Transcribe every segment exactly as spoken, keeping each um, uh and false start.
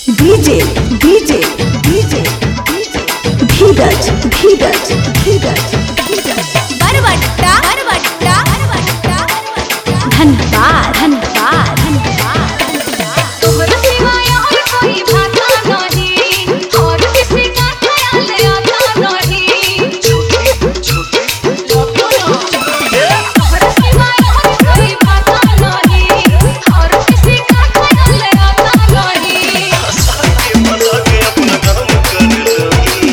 DJ DJ DJ Dheeraj Dheeraj Dheeraj Barwatta Barwatta Barwatta धन्यवाद धन्यवाद धन्यवाद तोहरा सिवाय और कोई भाता नहीं और किसी का ख्याल आता नहीं छोटे छोटे लोगों तोहरा सिवाय और कोई भाता नहीं और किसी का ख्याल आता नहीं सारे बना के अपना काम कर लोगी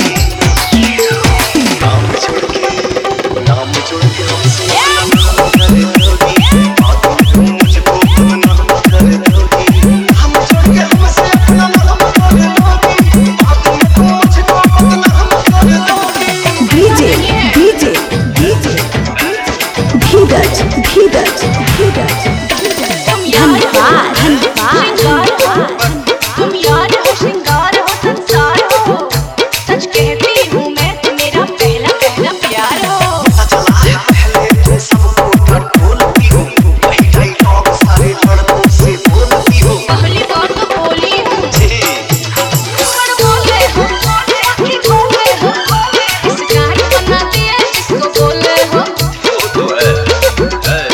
नाम छोड़ के नाम छोड़ के हमसे नाम कर लोगी तुम मुझको बदनाम कर लोगी हम छोड़ के हमसे अपना नाम कर लोगी तुम मुझको बदनाम कर लोगी DJ DJ DJ Dheeraj Dheeraj Dheeraj धन्यवाद धन्यवाद तुम यार हो श्रृंगार हो संसार हो सच कहती हूँ मैं मेरा पहला पहला प्यार हो चला है पहले तुम सबको ढोलती हो वही डायलॉग सारे लड़कों से बोलती हो पहली बार तो बोली हूँ पर बोले हो बाकी बोले हो इस गाड़ी बनाती है इसको बोले हो तो है है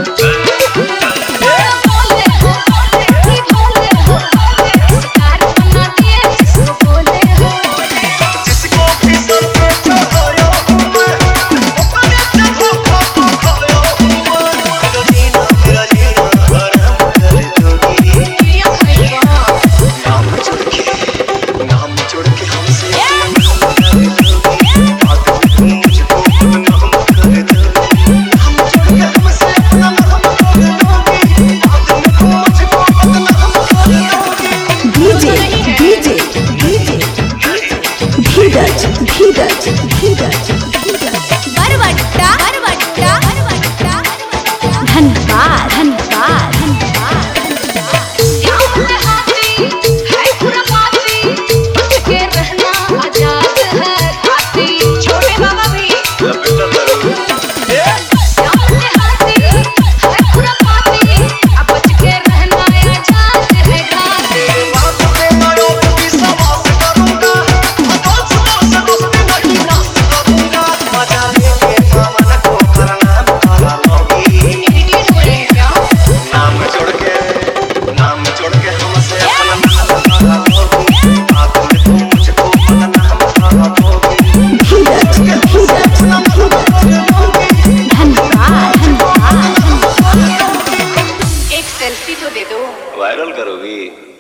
बोले हो बाकी बोले हो इस गाड़ी बनाती है इसको बोले हो जिसको भी सर पे चढ़ाया हूँ मैं अपने जगह को खाया हूँ मैं जीना मेरा जीना हराम कर दोगी प्रिया भैया नाम छोड़ के नाम छोड़ के हमसे नाम कर दोगी तुम मुझको बदनाम कर दोगी हम छोड़ के हमसे अपना नाम कर दोगी तुम मुझको बदनाम कर दोगी DJ DJ DJ Dheeraj Dheeraj Dheeraj Barwatta Barwatta Barwatta धन्यवाद धन्यवाद धन्यवाद श्याम में हाथी है खुरपाती के रहना आजाद है खाती छोटे बाबा भी बेटा करो श्याम में हाथी है खुरपाती अब बच के रहना आजाद है खाती बात पे मारो भी समास करूंगा दोस्त दोस्त दोस्त नहीं नास करूंगा मजा लेके मन को करना करा लोगी इडियट बोले क्या नाम छोड़ के नाम छोड़ के हमसे अपना नाम करा लोगी तुम तुम मुझको बदनाम करा लोगी धीरज धीरज अपना नाम कर लोगी धन्यवाद धन्यवाद एक सेल्फी तो दे दो वायरल करोगी